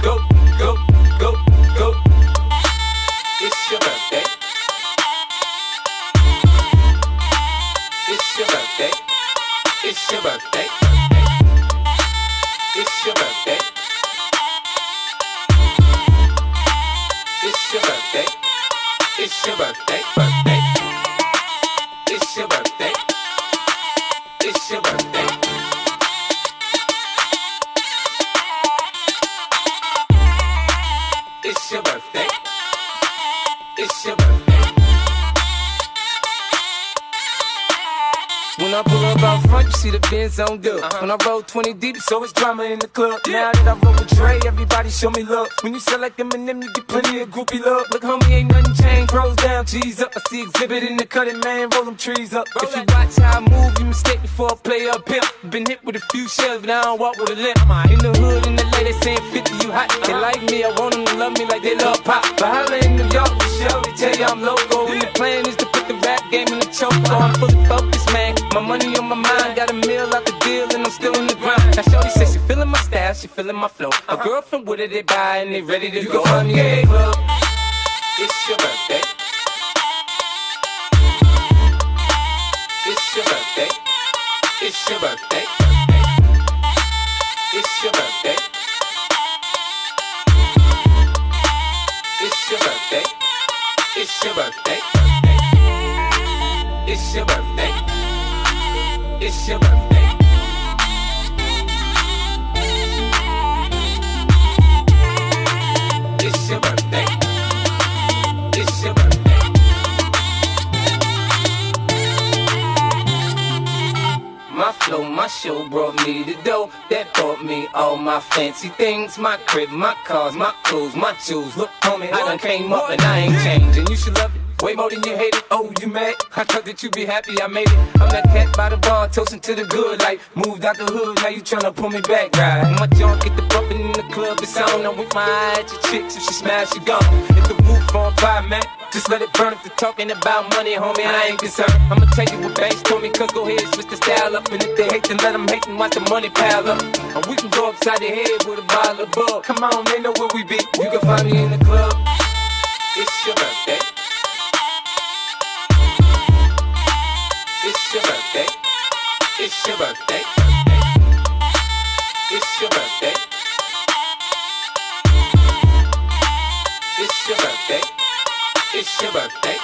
go, go, go, go. It's your birthday. It's your birthday. It's your birthday. It's your birthday. It's your birthday. It's your birthday. Birthday. It's your birthday. It's your birthday. It's your birthday. It's your birthday. When I pull up out front, you see the Benz on dub. When I roll 20 deep, so it's drama in the club. Now that I roll with Dre, everybody show me love. When you sell like Eminem, you get plenty of groupie love. Look, homie, ain't nothing changed. Pros down, G's up. I see exhibit in the cutting, man. Roll them trees up. If you watch how I move, you mistake me for a player up pimp. Been hit with a few shells, but I don't walk with a limp. In the hood, in the lady saying 50, you hot. They like me, I want them to love me like they love pop. But holla in New York for sure, they tell you I'm local. And the plan is to put the rap game in the choke. So I'm fully focused, man. My money on my mind, got a meal out the deal, and I'm still in the ground. Now shorty says she feeling my style, she feeling my flow. A girlfriend with her, they buy, and they ready to go. Find me at the club. It's your birthday. It's your birthday. It's your birthday. It's your birthday. It's your birthday. It's your birthday. It's your birthday. It's your birthday. It's your birthday. It's your birthday. My flow, my show brought me the dough that bought me all my fancy things. My crib, my cars, my clothes, my shoes. Look, homie, I done came up and I ain't changing. You should love it way more than you hate it. Oh, you mad? I thought that you be happy I made it. I'm that cat by the bar, toasting to the good life. Moved out the hood, now you tryna pull me back, right? My junk get the bumping in the club, it's on. I'm with my eye at your chicks, if she smash, she gone. If the roof on fire, man, just let it burn. If they're talking about money, homie, I ain't concerned. I'ma tell you what banks told me, cause go ahead, switch the style up. And if they hate, then let them hate and watch the money pile up. And we can go upside the head with a bottle of bug. Come on, they know where we be. You can find me in the club. It's your birthday. It's your birthday. It's your birthday. It's your birthday. It's your birthday. It's your birthday.